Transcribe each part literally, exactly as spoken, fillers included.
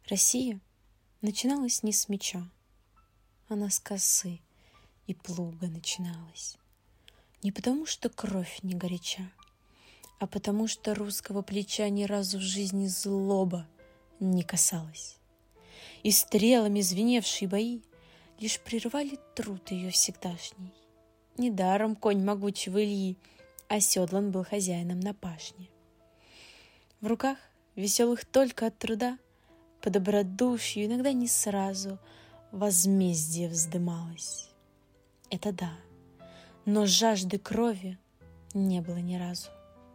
Россия начиналась не с меча, она с косы и плуга начиналась. Не потому, что кровь не горяча, а потому, что русского плеча ни разу в жизни злоба не касалась. И стрелами звеневшие бои лишь прервали труд ее всегдашний. Недаром конь могучего Ильи оседлан был хозяином на пашне. В руках, веселых только от труда, по добродушию иногда не сразу возмездие вздымалось. Это да, но жажды крови не было ни разу.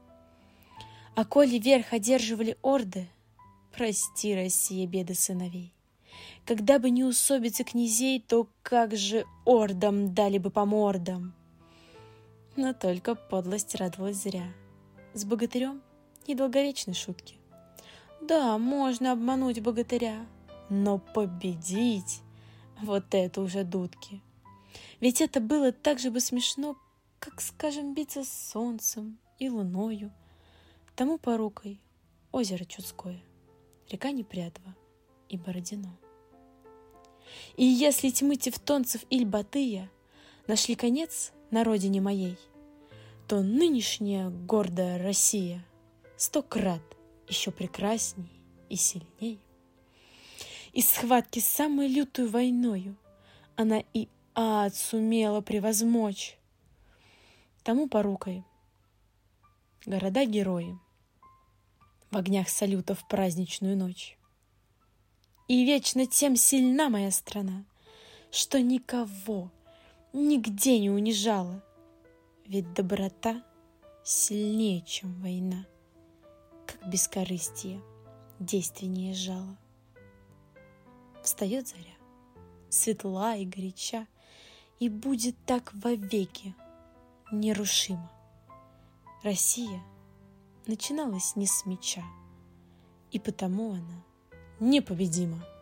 А коли верх одерживали орды, прости, Россия, беды сыновей. Когда бы не усобицы князей, то как же ордам дали бы по мордам. Но только подлость радовалась зря. С богатырем недолговечны шутки. Да, можно обмануть богатыря, но победить — вот это уже дудки. Ведь это было так же бы смешно, как, скажем, биться с солнцем и луною. Тому порукой озеро Чудское, река Непрядва и Бородино. И если тьмы тевтонцев Иль Батыя нашли конец на родине моей, то нынешняя гордая Россия сто крат еще прекрасней и сильней. Из схватки с самой лютую войною она и ад сумела превозмочь. Тому порукой города-герои в огнях салютов в праздничную ночь. И вечно тем сильна моя страна, что никого нигде не унижала, ведь доброта сильнее, чем война, как бескорыстие действеннее жало. Встает заря, светла и горяча, и будет так вовеки нерушимо. Россия начиналась не с меча, и потому она непобедима.